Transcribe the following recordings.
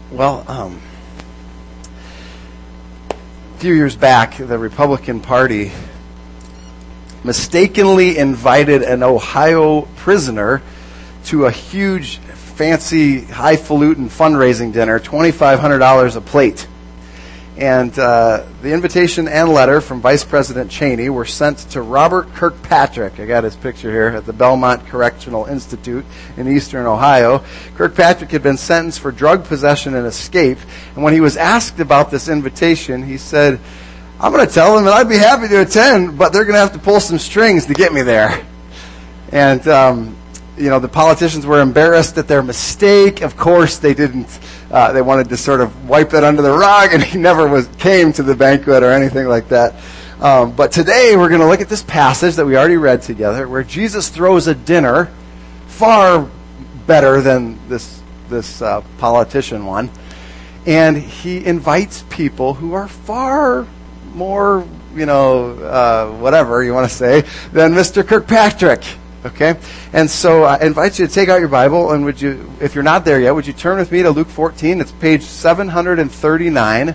Well, a few years back, the Republican Party mistakenly invited an Ohio prisoner to a huge, fancy, highfalutin fundraising dinner, $2,500 a plate. And the invitation and letter from Vice President Cheney were sent to Robert Kirkpatrick. I got his picture here at the Belmont Correctional Institute in eastern Ohio. Kirkpatrick had been sentenced for drug possession and escape. And when he was asked about this invitation, he said, "I'm going to tell them that I'd be happy to attend, but they're going to have to pull some strings to get me there." And, the politicians were embarrassed at their mistake. Of course, they didn't. They wanted to sort of wipe it under the rug, and he never came to the banquet or anything like that. But today we're going to look at this passage that we already read together, where Jesus throws a dinner far better than this politician one, and he invites people who are far more, whatever you want to say, than Mr. Kirkpatrick. Okay? And so I invite you to take out your Bible, and would you, if you're not there yet, would you turn with me to Luke 14? It's page 739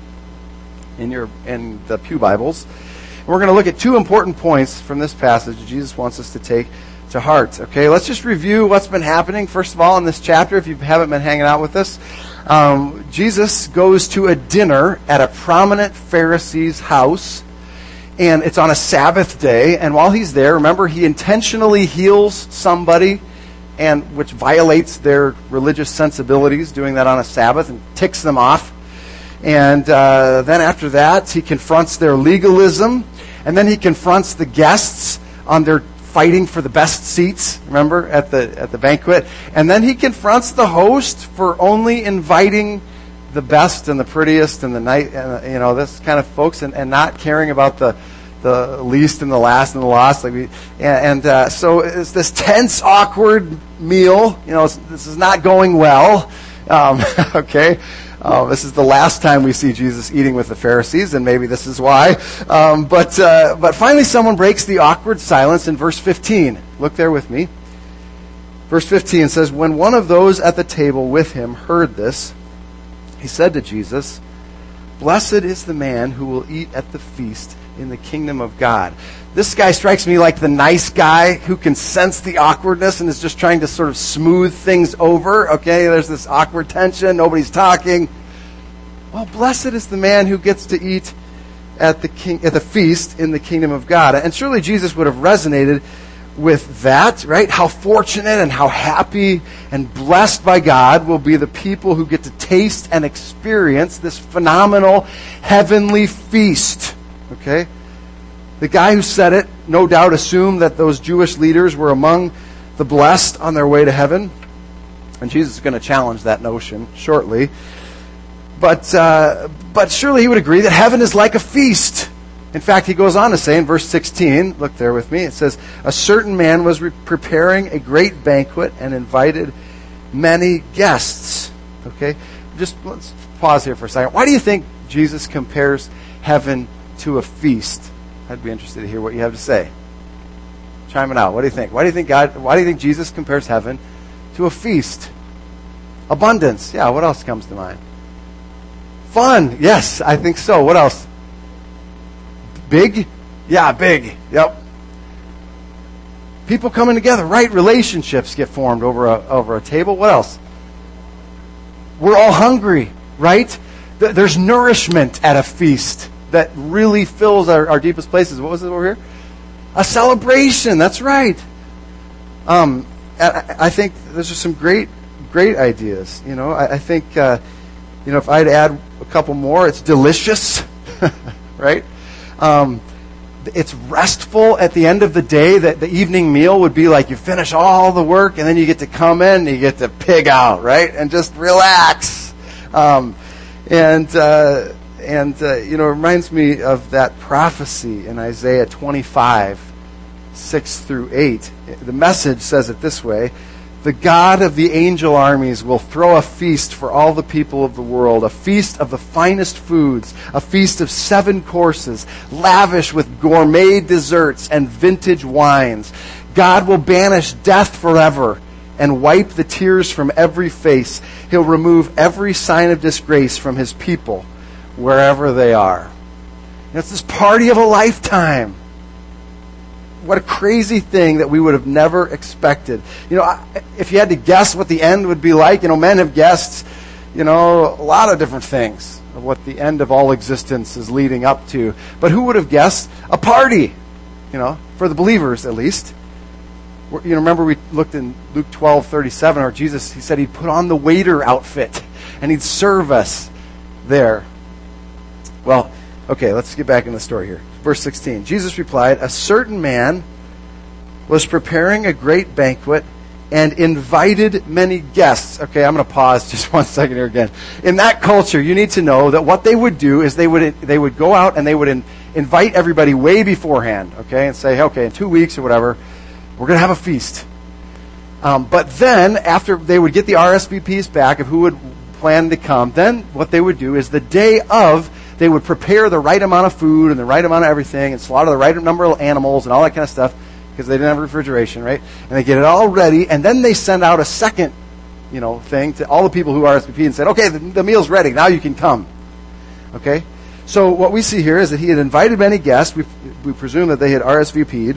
in the Pew Bibles. And we're going to look at two important points from this passage that Jesus wants us to take to heart. Okay? Let's just review what's been happening, first of all, in this chapter, if you haven't been hanging out with us. Jesus goes to a dinner at a prominent Pharisee's house, and it's on a Sabbath day, and while he's there, remember, he intentionally heals somebody, and which violates their religious sensibilities, doing that on a Sabbath, and ticks them off. And then after that, he confronts their legalism, and then he confronts the guests on their fighting for the best seats, remember, at the banquet. And then he confronts the host for only inviting the best and the prettiest and the night, this kind of folks, and not caring about the least and the last and the lost. So it's this tense, awkward meal. This is not going well. Okay. This is the last time we see Jesus eating with the Pharisees, and maybe this is why. But finally someone breaks the awkward silence in verse 15. Look there with me. Verse 15 says, "When one of those at the table with him heard this, he said to Jesus, 'Blessed is the man who will eat at the feast in the kingdom of God.'" This guy strikes me like the nice guy who can sense the awkwardness and is just trying to sort of smooth things over. Okay, there's this awkward tension. Nobody's talking. Well, blessed is the man who gets to eat at the feast in the kingdom of God. And surely Jesus would have resonated with that, right? How fortunate and how happy and blessed by God will be the people who get to taste and experience this phenomenal heavenly feast. Okay? The guy who said it, no doubt, assumed that those Jewish leaders were among the blessed on their way to heaven. And Jesus is going to challenge that notion shortly. But surely he would agree that heaven is like a feast. In fact, he goes on to say in verse 16, look there with me, it says, "A certain man was preparing a great banquet and invited many guests." Okay? Just let's pause here for a second. Why do you think Jesus compares heaven to a feast? I'd be interested to hear what you have to say. Chime it out. What do you think? Why do you think Jesus compares heaven to a feast? Abundance. Yeah, what else comes to mind? Fun. Yes, I think so. What else? Big? Yeah, big. Yep. People coming together, right? Relationships get formed over a table. What else? We're all hungry, right? There's nourishment at a feast that really fills our deepest places. What was it over here? A celebration. That's right. I think those are some great ideas. I think, if I'd add a couple more, it's delicious, right? It's restful at the end of the day. That the evening meal would be like you finish all the work and then you get to come in and you get to pig out, right? And just relax. It reminds me of that prophecy in Isaiah 25, 6 through 8. The Message says it this way: "The God of the angel armies will throw a feast for all the people of the world, a feast of the finest foods, a feast of 7 courses, lavish with gourmet desserts and vintage wines. God will banish death forever, and wipe the tears from every face. He'll remove every sign of disgrace from his people, wherever they are. It's this party of a lifetime. What a crazy thing that we would have never expected. If you had to guess what the end would be like, men have guessed, a lot of different things of what the end of all existence is leading up to. But who would have guessed a party, for the believers at least? Remember we looked in Luke 12:37, where Jesus, he said he'd put on the waiter outfit and he'd serve us there. Well, okay, let's get back in the story here. Verse 16, Jesus replied, "A certain man was preparing a great banquet and invited many guests." Okay, I'm going to pause just 1 second here again. In that culture, you need to know that what they would do is they would go out and they would invite everybody way beforehand, okay, and say, okay, in 2 weeks or whatever, we're going to have a feast. But then, after they would get the RSVPs back of who would plan to come, then what they would do is the day of, they would prepare the right amount of food and the right amount of everything and slaughter the right number of animals and all that kind of stuff because they didn't have refrigeration, right? And they get it all ready, and then they send out a second, thing to all the people who RSVP and said, okay, the meal's ready. Now you can come. Okay? So what we see here is that he had invited many guests. We presume that they had RSVP'd.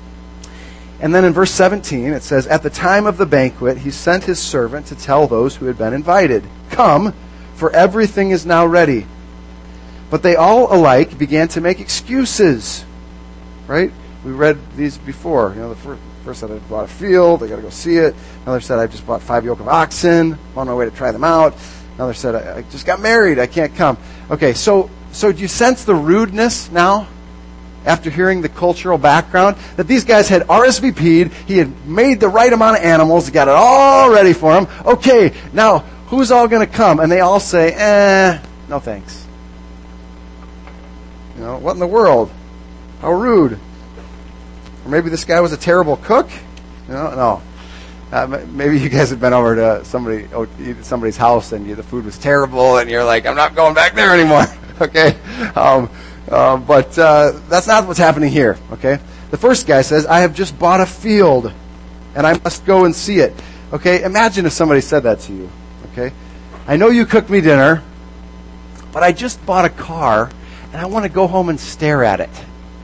And then in verse 17, it says, "At the time of the banquet, he sent his servant to tell those who had been invited, 'Come, for everything is now ready.' But they all alike began to make excuses." Right? We read these before. The first said, "I bought a field. I got to go see it." Another said, "I just bought 5 yoke of oxen. I'm on my way to try them out." Another said, "I just got married. I can't come." Okay, so do you sense the rudeness now? After hearing the cultural background, that these guys had RSVP'd, he had made the right amount of animals, got it all ready for them. Okay, now, who's all going to come? And they all say, no thanks. What in the world? How rude. Or maybe this guy was a terrible cook? No. Maybe you guys have been over to somebody's house and the food was terrible and you're like, I'm not going back there anymore. Okay? But that's not what's happening here, okay? The first guy says, "I have just bought a field, and I must go and see it." Okay? Imagine if somebody said that to you, okay? "I know you cooked me dinner, but I just bought a car, and I want to go home and stare at it."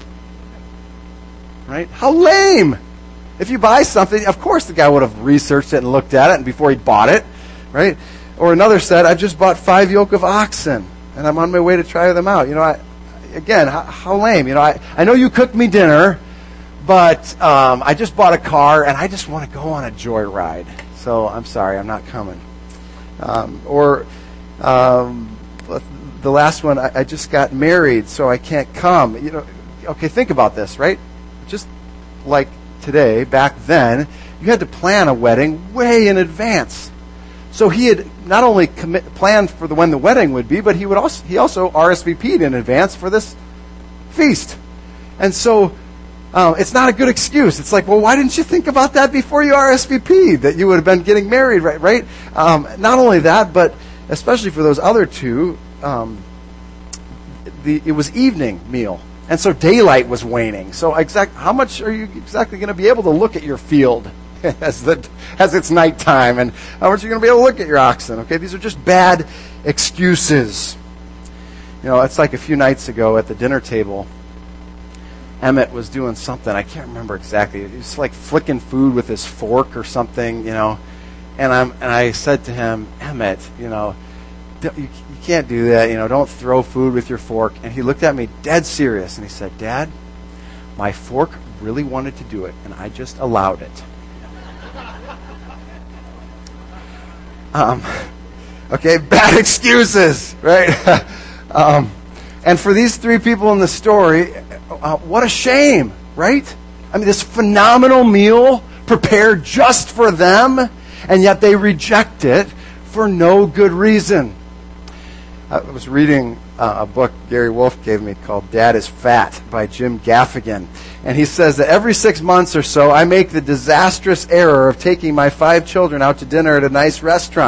Right? How lame! If you buy something, of course the guy would have researched it and looked at it before he bought it, right? Or another said, "I've just bought 5 yoke of oxen, and I'm on my way to try them out." Again, how lame. I know you cooked me dinner, but I just bought a car, and I just want to go on a joyride. So I'm sorry, I'm not coming. Or the last one, I just got married, so I can't come. Okay, think about this, right? Just like today, back then, you had to plan a wedding way in advance. So he had not only planned for when the wedding would be, but he also RSVP'd in advance for this feast. And so it's not a good excuse. It's like, well, why didn't you think about that before you RSVP'd, that you would have been getting married, right? Not only that, but especially for those other two, it was evening meal. And so daylight was waning. So how much are you exactly going to be able to look at your field as it's nighttime, and how much are you going to be able to look at your oxen? Okay, these are just bad excuses. It's like a few nights ago at the dinner table, Emmett was doing something, I can't remember exactly. He was like flicking food with his fork or something, and I said to him, "Emmett, you can't do that, don't throw food with your fork." And he looked at me dead serious and he said, "Dad, my fork really wanted to do it, and I just allowed it." Okay, bad excuses, right? And for these 3 people in the story, what a shame, right? I mean, this phenomenal meal prepared just for them, and yet they reject it for no good reason. I was reading a book Gary Wolf gave me called "Dad is Fat" by Jim Gaffigan. And he says that every 6 months or so, I make the disastrous error of taking my 5 children out to dinner at a nice restaurant.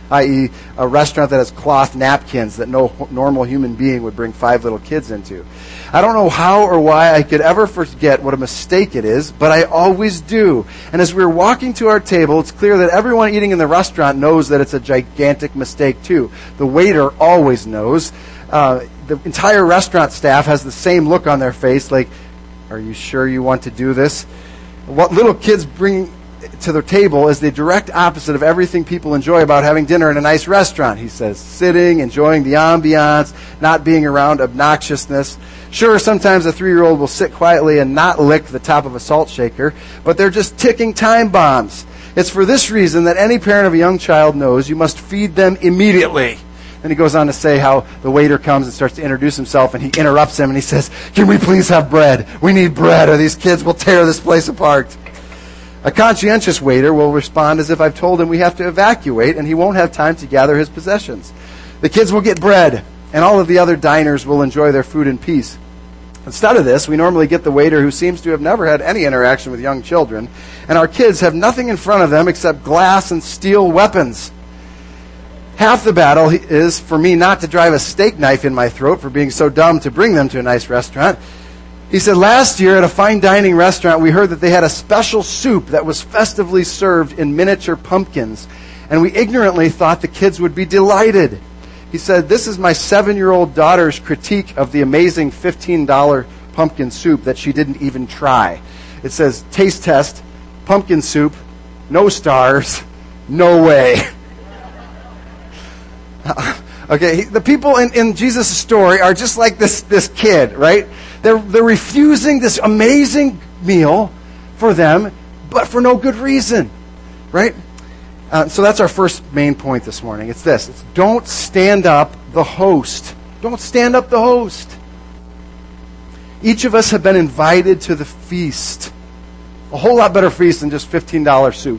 i.e. a restaurant that has cloth napkins that no normal human being would bring 5 little kids into. I don't know how or why I could ever forget what a mistake it is, but I always do. And as we were walking to our table, it's clear that everyone eating in the restaurant knows that it's a gigantic mistake too. The waiter always knows. The entire restaurant staff has the same look on their face, like, are you sure you want to do this? What little kids bring to the table is the direct opposite of everything people enjoy about having dinner in a nice restaurant, he says. Sitting, enjoying the ambiance, not being around obnoxiousness. Sure, sometimes a 3-year-old will sit quietly and not lick the top of a salt shaker, but they're just ticking time bombs. It's for this reason that any parent of a young child knows you must feed them immediately. Then he goes on to say how the waiter comes and starts to introduce himself, and he interrupts him and he says, "Can we please have bread? We need bread or these kids will tear this place apart." A conscientious waiter will respond as if I've told him we have to evacuate and he won't have time to gather his possessions. The kids will get bread and all of the other diners will enjoy their food in peace. Instead of this, we normally get the waiter who seems to have never had any interaction with young children, and our kids have nothing in front of them except glass and steel weapons. Half the battle is for me not to drive a steak knife in my throat for being so dumb to bring them to a nice restaurant. He said, last year at a fine dining restaurant, we heard that they had a special soup that was festively served in miniature pumpkins, and we ignorantly thought the kids would be delighted. He said, this is my 7-year-old daughter's critique of the amazing $15 pumpkin soup that she didn't even try. It says, taste test, pumpkin soup, no stars, no way. Okay, the people in Jesus' story are just like this kid, right? They're refusing this amazing meal for them, but for no good reason, right? So that's our first main point this morning. It's this. It's don't stand up the host. Don't stand up the host. Each of us have been invited to the feast. A whole lot better feast than just $15 soup.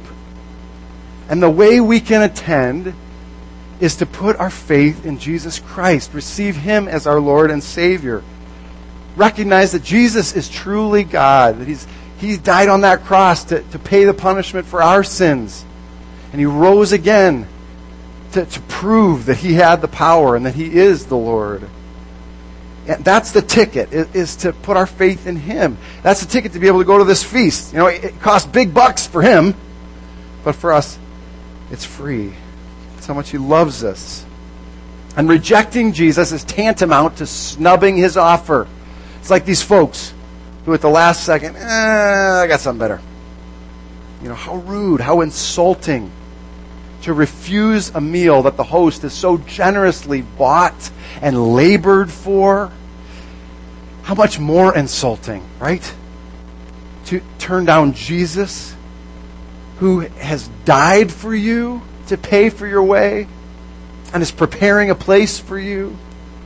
And the way we can attend is to put our faith in Jesus Christ. Receive Him as our Lord and Savior. Recognize that Jesus is truly God. That He died on that cross to pay the punishment for our sins. And He rose again to prove that He had the power and that He is the Lord. And that's the ticket, is to put our faith in Him. That's the ticket to be able to go to this feast. You know, it costs big bucks for Him, but for us, it's free. It's how much He loves us. And rejecting Jesus is tantamount to snubbing His offer. It's like these folks who at the last second, I got something better. You know, how rude, how insulting to refuse a meal that the host has so generously bought and labored for. How much more insulting, right? To turn down Jesus, who has died for you to pay for your way and is preparing a place for you.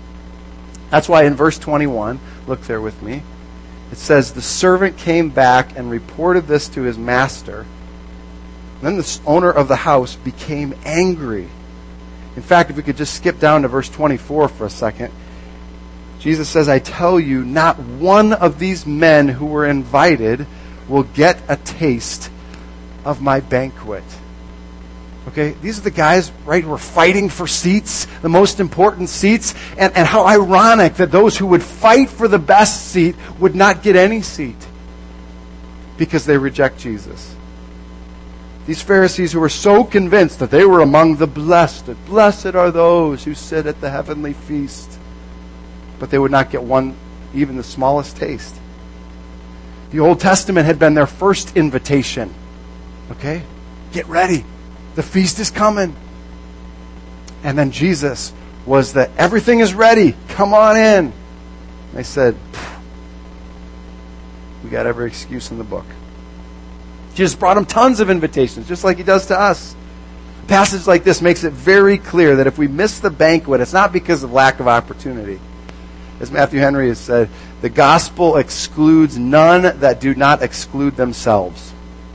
That's why in verse 21, look there with me, it says, the servant came back and reported this to his master. Then the owner of the house became angry. In fact, if we could just skip down to verse 24 for a second. Jesus says, I tell you, not one of these men who were invited will get a taste of my banquet. Okay, these are the guys, right, who are fighting for seats, the most important seats. And how ironic that those who would fight for the best seat would not get any seat because they reject Jesus. These Pharisees who were so convinced that they were among the blessed, that blessed are those who sit at the heavenly feast. But they would not get one, even the smallest taste. The Old Testament had been their first invitation. Okay? Get ready. The feast is coming. And then Jesus was that everything is ready. Come on in. And they said, we got every excuse in the book. Jesus brought them tons of invitations, just like He does to us. A passage like this makes it very clear that if we miss the banquet, it's not because of lack of opportunity. As Matthew Henry has said, the gospel excludes none that do not exclude themselves.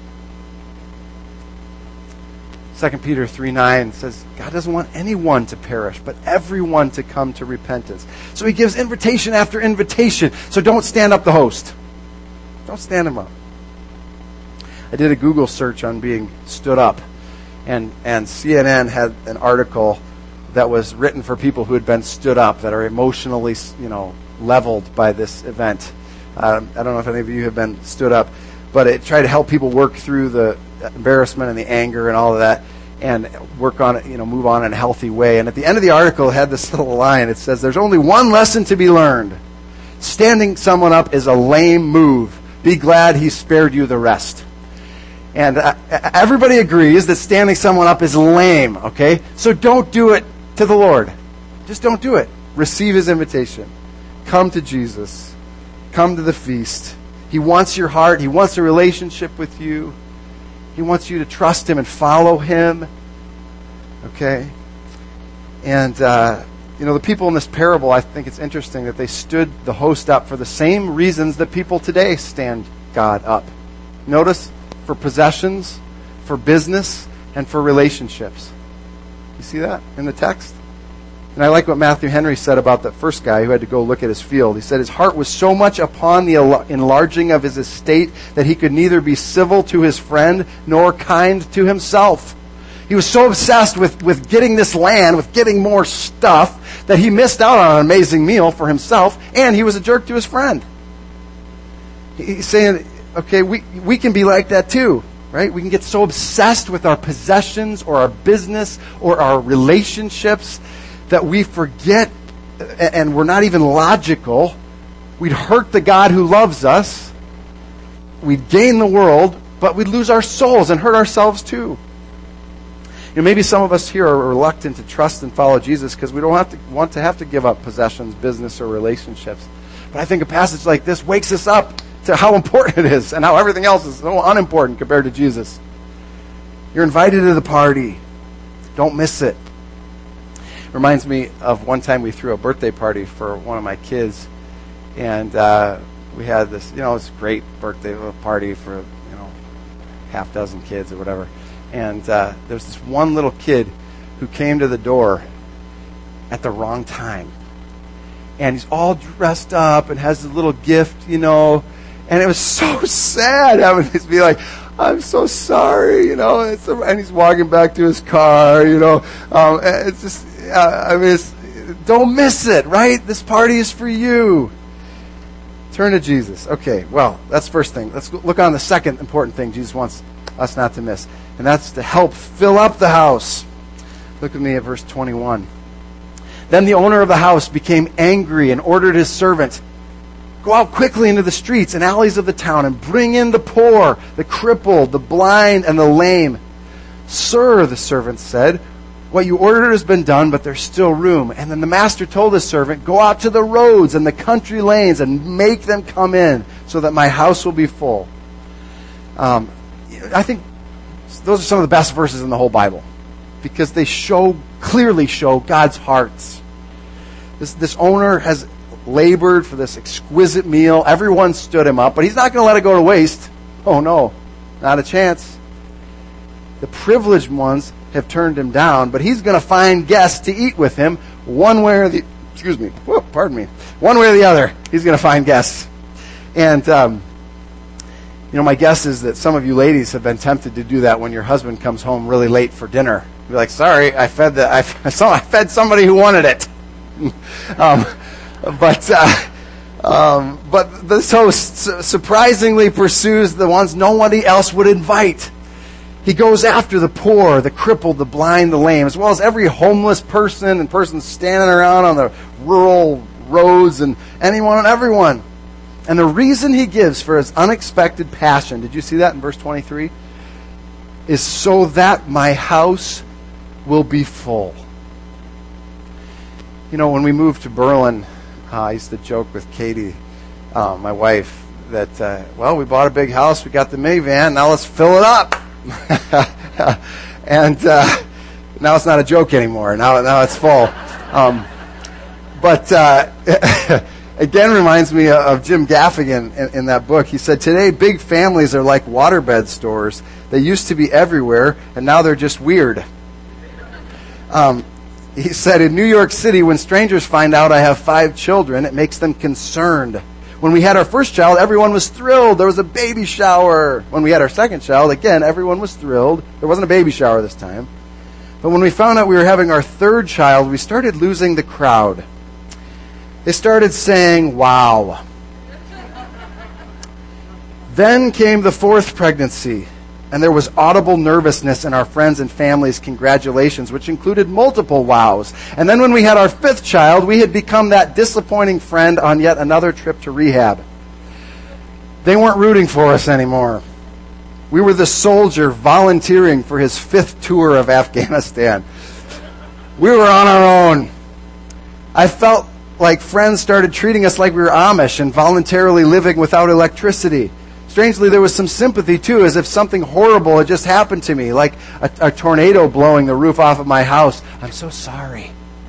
2 Peter 3:9 says, God doesn't want anyone to perish, but everyone to come to repentance. So He gives invitation after invitation. So don't stand up the host. Don't stand him up. I did a Google search on being stood up. And CNN had an article that was written for people who had been stood up, that are emotionally, leveled by this event. I don't know if any of you have been stood up, but it tried to help people work through the embarrassment and the anger and all of that, and work on it, move on in a healthy way. And at the end of the article, it had this little line. It says, "There's only one lesson to be learned. Standing someone up is a lame move. Be glad he spared you the rest." And everybody agrees that standing someone up is lame, okay? So don't do it to the Lord. Just don't do it. Receive his invitation. Come to Jesus. Come to the feast. He wants your heart. He wants a relationship with you. He wants you to trust him and follow him. Okay? And, the people in this parable, I think it's interesting that they stood the host up for the same reasons that people today stand God up. Notice, for possessions, for business, and for relationships. You see that in the text? And I like what Matthew Henry said about that first guy who had to go look at his field. He said his heart was so much upon the enlarging of his estate that he could neither be civil to his friend nor kind to himself. He was so obsessed with getting this land, with getting more stuff, that he missed out on an amazing meal for himself, and he was a jerk to his friend. He's saying, okay, we can be like that too, right? We can get so obsessed with our possessions or our business or our relationships that we forget, and we're not even logical. We'd hurt the God who loves us. We'd gain the world, but we'd lose our souls and hurt ourselves too. Maybe some of us here are reluctant to trust and follow Jesus because we don't want to have to give up possessions, business, or relationships. But I think a passage like this wakes us up to how important it is and how everything else is so unimportant compared to Jesus. You're invited to the party. Don't miss it. Reminds me of one time we threw a birthday party for one of my kids, and we had this, this great birthday party for, half dozen kids or whatever. And there's this one little kid who came to the door at the wrong time. And he's all dressed up and has a little gift, and it was so sad having to be like, "I'm so sorry," and he's walking back to his car, it's just, don't miss it, right? This party is for you. Turn to Jesus. Okay, well, that's the first thing. Let's look on the second important thing Jesus wants us not to miss, and that's to help fill up the house. Look with me at verse 21. Then the owner of the house became angry and ordered his servant, "Go out quickly into the streets and alleys of the town and bring in the poor, the crippled, the blind, and the lame." "Sir," the servant said, "what you ordered has been done, but there's still room." And then the master told his servant, "Go out to the roads and the country lanes and make them come in so that my house will be full." I think those are some of the best verses in the whole Bible because they clearly show God's hearts. This owner has labored for this exquisite meal. Everyone stood him up, but he's not going to let it go to waste. Oh no, not a chance. The privileged ones have turned him down, but he's going to find guests to eat with him one way or the other. He's going to find guests. And my guess is that some of you ladies have been tempted to do that when your husband comes home really late for dinner. You'd be like, "Sorry, I fed somebody who wanted it." But this host surprisingly pursues the ones nobody else would invite. He goes after the poor, the crippled, the blind, the lame, as well as every homeless person and person standing around on the rural roads and anyone and everyone. And the reason he gives for his unexpected passion, did you see that in verse 23? Is so that my house will be full. When we moved to Berlin, I used to joke with Katie, my wife, that, we bought a big house, we got the minivan, now let's fill it up. And now it's not a joke anymore. Now it's full. But again, reminds me of Jim Gaffigan in that book. He said, "Today, big families are like waterbed stores. They used to be everywhere, and now they're just weird." He said, "In New York City, when strangers find out I have 5 children, it makes them concerned. When we had our first child, everyone was thrilled. There was a baby shower. When we had our second child, again, everyone was thrilled. There wasn't a baby shower this time. But when we found out we were having our third child, we started losing the crowd. They started saying, wow. Then came the fourth pregnancy, and there was audible nervousness in our friends' and family's congratulations, which included multiple wows. And then when we had our fifth child, we had become that disappointing friend on yet another trip to rehab. They weren't rooting for us anymore. We were the soldier volunteering for his fifth tour of Afghanistan. We were on our own. I felt like friends started treating us like we were Amish and voluntarily living without electricity. Strangely, there was some sympathy, too, as if something horrible had just happened to me, like a tornado blowing the roof off of my house. I'm so sorry.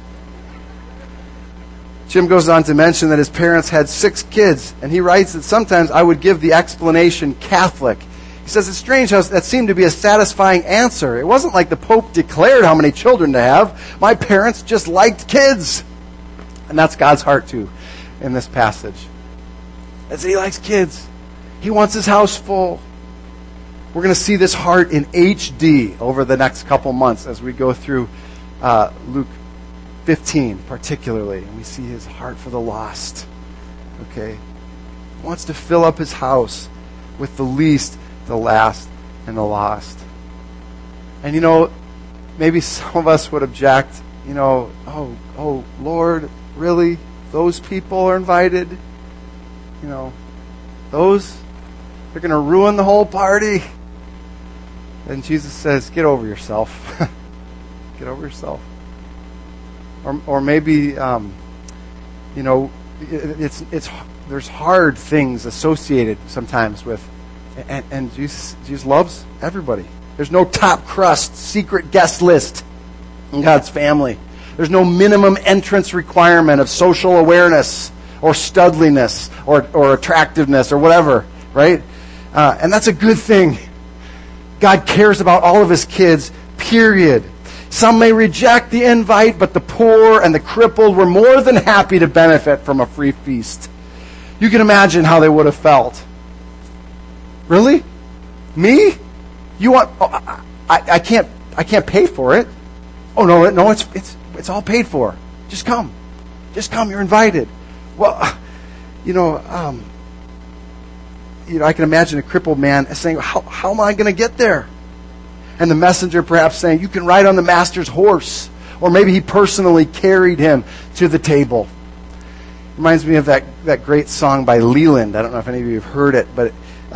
Jim goes on to mention that his parents had 6 kids, and he writes that sometimes I would give the explanation Catholic. He says it's strange how that seemed to be a satisfying answer. It wasn't like the Pope declared how many children to have. My parents just liked kids. And that's God's heart, too, in this passage. As he likes kids. He wants his house full. We're going to see this heart in HD over the next couple months as we go through Luke 15 particularly. And we see his heart for the lost. Okay? He wants to fill up his house with the least, the last, and the lost. And maybe some of us would object, oh Lord, really? Those people are invited? Those? They're going to ruin the whole party. And Jesus says, get over yourself. Get over yourself. Or maybe, there's hard things associated sometimes with, and Jesus loves everybody. There's no top crust secret guest list in God's family. There's no minimum entrance requirement of social awareness or studliness or attractiveness or whatever, right? And that's a good thing. God cares about all of his kids, period. Some may reject the invite, but the poor and the crippled were more than happy to benefit from a free feast. You can imagine how they would have felt. Really? Me? You want? Oh, I can't pay for it. Oh no, it's all paid for. Just come. You're invited. Well, I can imagine a crippled man saying, how am I going to get there? And the messenger perhaps saying, you can ride on the master's horse. Or maybe he personally carried him to the table. Reminds me of that great song by Leland. I don't know if any of you have heard it, but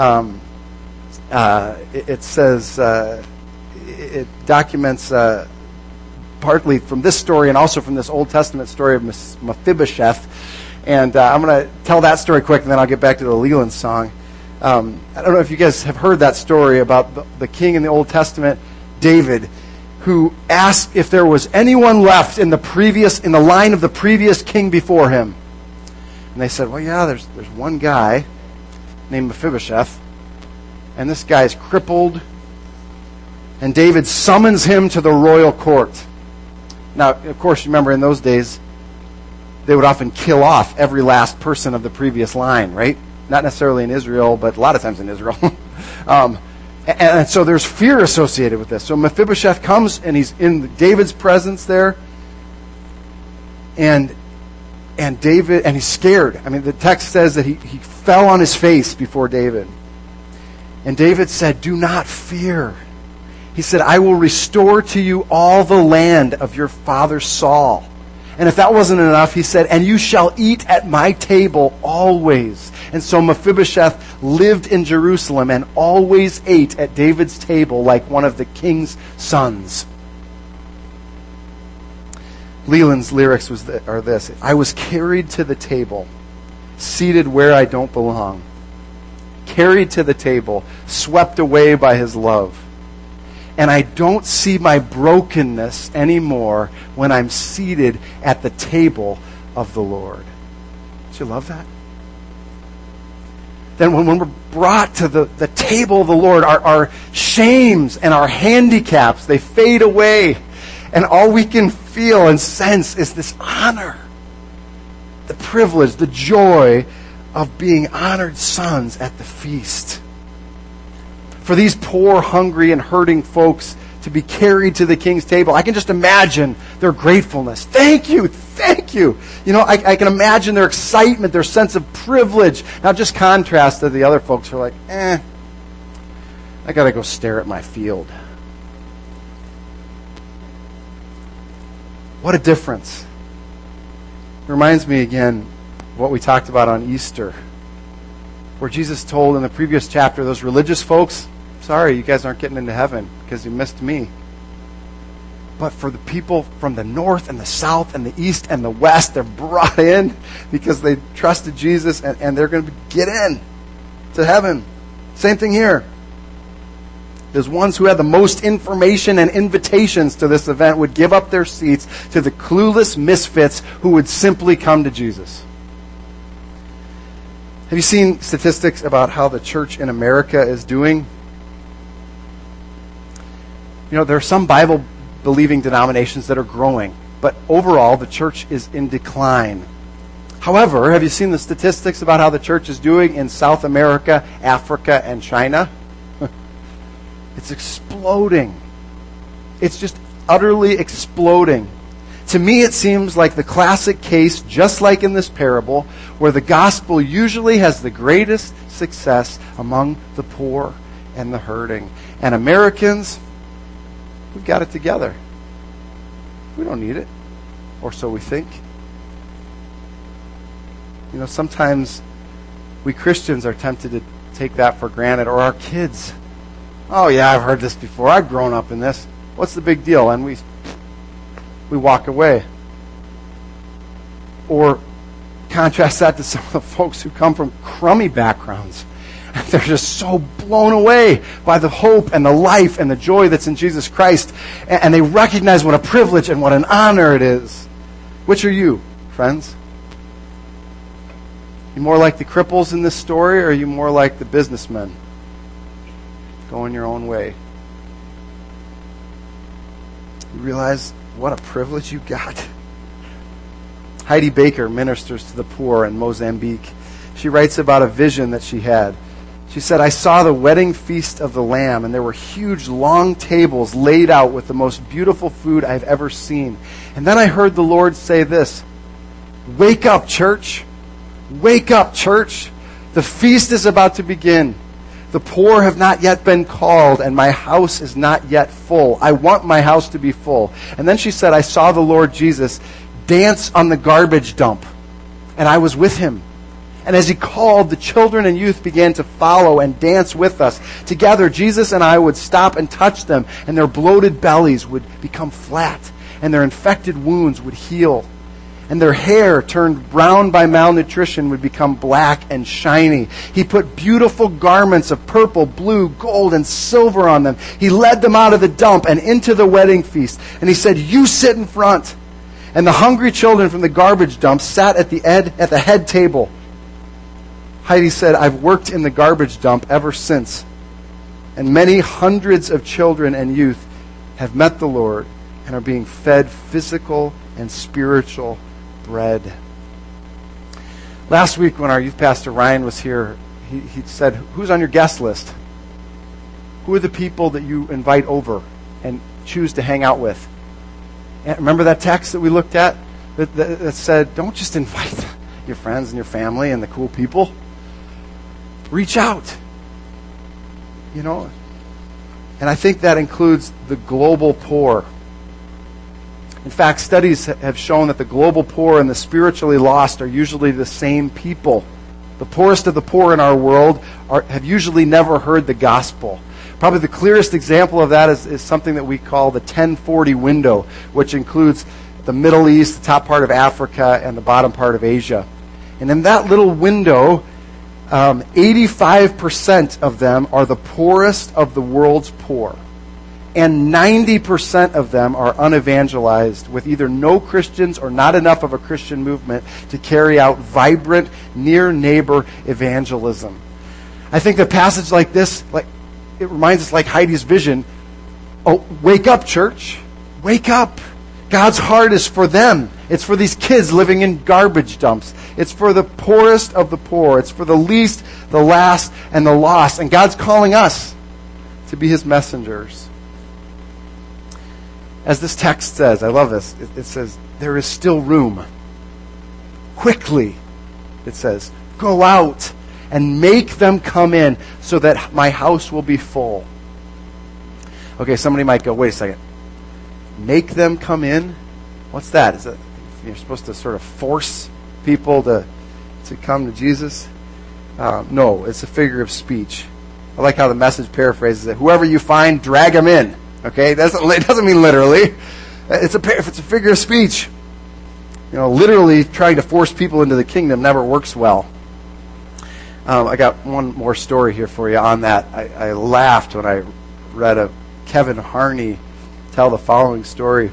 it says, it documents partly from this story and also from this Old Testament story of Mephibosheth. And I'm going to tell that story quick, and then I'll get back to the Leland song. I don't know if you guys have heard that story about the king in the Old Testament, David, who asked if there was anyone left in the line of the previous king before him. And they said, well, yeah, there's one guy named Mephibosheth, and this guy's crippled, and David summons him to the royal court. Now, of course, you remember in those days, they would often kill off every last person of the previous line, right? Not necessarily in Israel, but a lot of times in Israel. And so there's fear associated with this. So Mephibosheth comes, and he's in David's presence there. And David, and he's scared. I mean, the text says that he fell on his face before David. And David said, do not fear. He said, I will restore to you all the land of your father Saul. And if that wasn't enough, he said, and you shall eat at my table always. And so Mephibosheth lived in Jerusalem and always ate at David's table like one of the king's sons. Leland's lyrics are this: I was carried to the table, seated where I don't belong. Carried to the table, swept away by his love. And I don't see my brokenness anymore when I'm seated at the table of the Lord. Don't you love that? Then when we're brought to the table of the Lord, our shames and our handicaps, they fade away. And all we can feel and sense is this honor, the privilege, the joy of being honored sons at the feast. For these poor, hungry, and hurting folks to be carried to the king's table, I can just imagine their gratefulness. Thank you, thank you. You know, I can imagine their excitement, their sense of privilege. Now just contrast to the other folks who are like, I got to go stare at my field. What a difference. It reminds me again of what we talked about on Easter, where Jesus told in the previous chapter, those religious folks, sorry, you guys aren't getting into heaven because you missed me. But for the people from the north and the south and the east and the west, they're brought in because they trusted Jesus, and they're going to get in to heaven. Same thing here. There's ones who had the most information and invitations to this event would give up their seats to the clueless misfits who would simply come to Jesus. Have you seen statistics about how the church in America is doing? You know, there are some Bible-believing denominations that are growing, but overall the church is in decline. However, have you seen the statistics about how the church is doing in South America, Africa, and China? It's exploding. It's just utterly exploding. To me, it seems like the classic case, just like in this parable, where the gospel usually has the greatest success among the poor and the hurting. And Americans, we've got it together. We don't need it. Or so we think. You know, sometimes we Christians are tempted to take that for granted, or our kids. Oh yeah, I've heard this before. I've grown up in this. What's the big deal? And we walk away. Or contrast that to some of the folks who come from crummy backgrounds. They're just so blown away by the hope and the life and the joy that's in Jesus Christ. And they recognize what a privilege and what an honor it is. Which are you, friends? You more like the cripples in this story, or are you more like the businessmen? Going your own way. You realize what a privilege you got. Heidi Baker ministers to the poor in Mozambique. She writes about a vision that she had. She said, I saw the wedding feast of the Lamb, and there were huge, long tables laid out with the most beautiful food I've ever seen. And then I heard the Lord say this, wake up, church. Wake up, church. The feast is about to begin. The poor have not yet been called, and my house is not yet full. I want my house to be full. And then she said, I saw the Lord Jesus dance on the garbage dump, and I was with him. And as he called, the children and youth began to follow and dance with us. Together, Jesus and I would stop and touch them, and their bloated bellies would become flat, and their infected wounds would heal. And their hair, turned brown by malnutrition, would become black and shiny. He put beautiful garments of purple, blue, gold, and silver on them. He led them out of the dump and into the wedding feast. And he said, you sit in front. And the hungry children from the garbage dump sat at the head table. Heidi said, I've worked in the garbage dump ever since. And many hundreds of children and youth have met the Lord and are being fed physical and spiritual bread. Last week when our youth pastor Ryan was here, he said, who's on your guest list? Who are the people that you invite over and choose to hang out with? And remember that text that we looked at that said, don't just invite your friends and your family and the cool people. Reach out. You know? And I think that includes the global poor. In fact, studies have shown that the global poor and the spiritually lost are usually the same people. The poorest of the poor in our world have usually never heard the gospel. Probably the clearest example of that is something that we call the 1040 window, which includes the Middle East, the top part of Africa, and the bottom part of Asia. And in that little window, 85% of them are the poorest of the world's poor. And 90% of them are unevangelized, with either no Christians or not enough of a Christian movement to carry out vibrant, near-neighbor evangelism. I think a passage like this, it reminds us like Heidi's vision. Oh, wake up, church. Wake up. God's heart is for them. It's for these kids living in garbage dumps. It's for the poorest of the poor. It's for the least, the last, and the lost. And God's calling us to be his messengers. As this text says, I love this, it says, there is still room. Quickly, it says, go out and make them come in so that my house will be full. Okay, somebody might go, wait a second. Make them come in? What's that? Is it you're supposed to sort of force people to come to Jesus? No, it's a figure of speech. I like how the Message paraphrases it. Whoever you find, drag them in. Okay, it doesn't mean literally. It's a figure of speech. Literally trying to force people into the kingdom never works well. I got one more story here for you on that. I laughed when I read Kevin Harney tell the following story.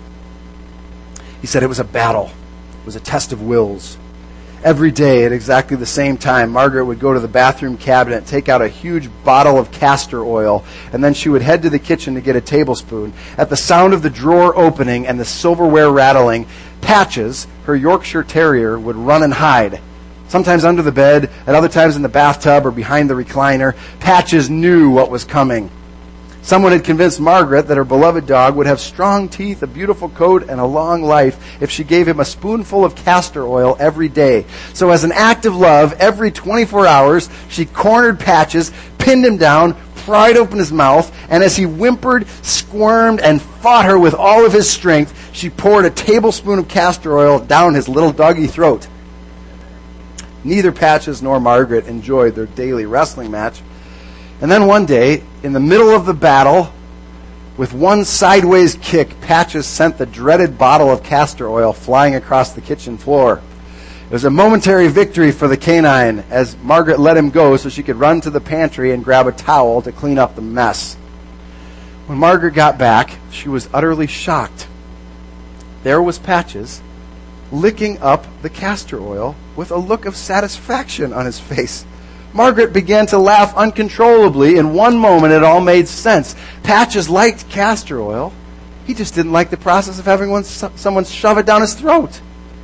He said it was a battle. It was a test of wills. Every day at exactly the same time, Margaret would go to the bathroom cabinet, take out a huge bottle of castor oil, and then she would head to the kitchen to get a tablespoon. At the sound of the drawer opening and the silverware rattling, Patches, her Yorkshire Terrier, would run and hide. Sometimes under the bed, at other times in the bathtub or behind the recliner. Patches knew what was coming. Someone had convinced Margaret that her beloved dog would have strong teeth, a beautiful coat, and a long life if she gave him a spoonful of castor oil every day. So as an act of love, every 24 hours, she cornered Patches, pinned him down, pried open his mouth, and as he whimpered, squirmed, and fought her with all of his strength, she poured a tablespoon of castor oil down his little doggy throat. Neither Patches nor Margaret enjoyed their daily wrestling match. And then one day, in the middle of the battle, with one sideways kick, Patches sent the dreaded bottle of castor oil flying across the kitchen floor. It was a momentary victory for the canine as Margaret let him go so she could run to the pantry and grab a towel to clean up the mess. When Margaret got back, she was utterly shocked. There was Patches, licking up the castor oil with a look of satisfaction on his face. Margaret began to laugh uncontrollably. In one moment, it all made sense. Patches liked castor oil. He just didn't like the process of having someone shove it down his throat.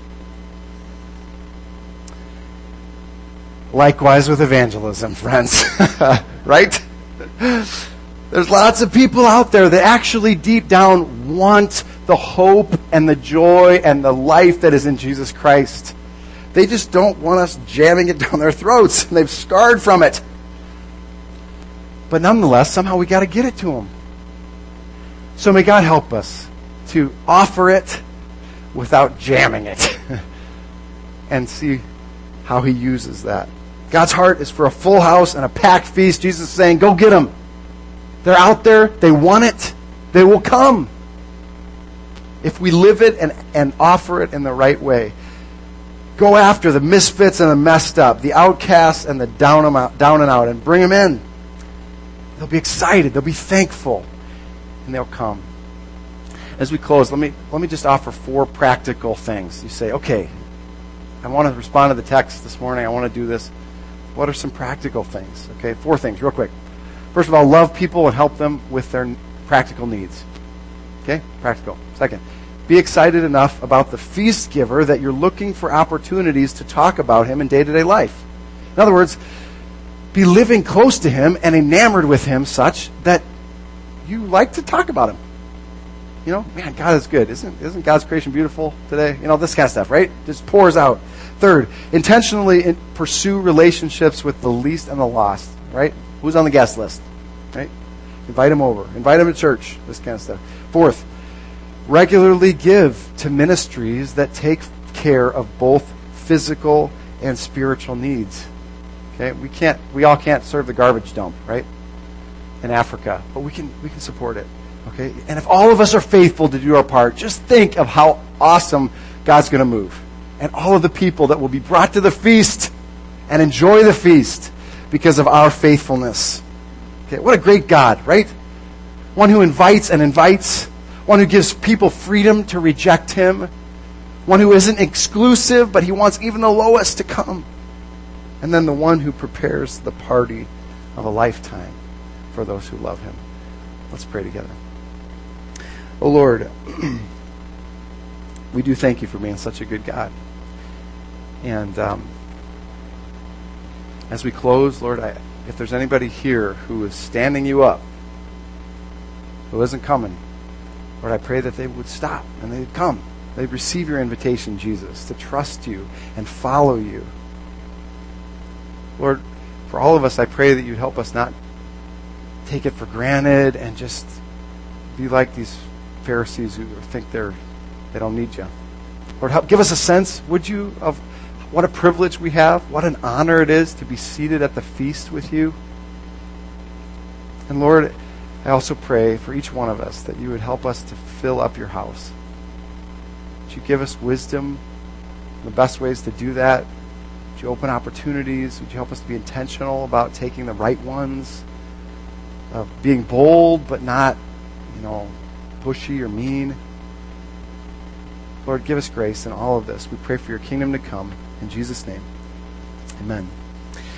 Likewise with evangelism, friends. Right? There's lots of people out there that actually deep down want the hope and the joy and the life that is in Jesus Christ. They just don't want us jamming it down their throats. They've scarred from it. But nonetheless, somehow we got to get it to them. So may God help us to offer it without jamming it and see how he uses that. God's heart is for a full house and a packed feast. Jesus is saying, go get them. They're out there. They want it. They will come. If we live it and offer it in the right way. Go after the misfits and the messed up, the outcasts and the down and out, and bring them in. They'll be excited. They'll be thankful. And they'll come. As we close, let me just offer 4 practical things. You say, okay, I want to respond to the text this morning. I want to do this. What are some practical things? Okay, 4 things, real quick. First of all, love people and help them with their practical needs. Okay, practical. Second, be excited enough about the feast giver that you're looking for opportunities to talk about him in day-to-day life. In other words, be living close to him and enamored with him such that you like to talk about him. Man, God is good. Isn't God's creation beautiful today? This kind of stuff, right? Just pours out. Third, intentionally pursue relationships with the least and the lost, right? Who's on the guest list, right? Invite them over. Invite them to church, this kind of stuff. Fourth, regularly give to ministries that take care of both physical and spiritual needs. Okay, we all can't serve the garbage dump, right? In Africa, but we can support it. Okay, and if all of us are faithful to do our part, just think of how awesome God's going to move, and all of the people that will be brought to the feast and enjoy the feast because of our faithfulness. Okay, what a great God, right? One who invites and invites. One who gives people freedom to reject him. One who isn't exclusive, but he wants even the lowest to come. And then the one who prepares the party of a lifetime for those who love him. Let's pray together. Oh Lord, we do thank you for being such a good God. And as we close, Lord, if there's anybody here who is standing you up, who isn't coming, Lord, I pray that they would stop and they'd come. They'd receive your invitation, Jesus, to trust you and follow you. Lord, for all of us, I pray that you'd help us not take it for granted and just be like these Pharisees who think they don't need you. Lord, help give us a sense, would you, of what a privilege we have, what an honor it is to be seated at the feast with you. And Lord, I also pray for each one of us that you would help us to fill up your house. Would you give us wisdom, the best ways to do that? Would you open opportunities? Would you help us to be intentional about taking the right ones? Of being bold, but not, pushy or mean. Lord, give us grace in all of this. We pray for your kingdom to come. In Jesus' name, amen.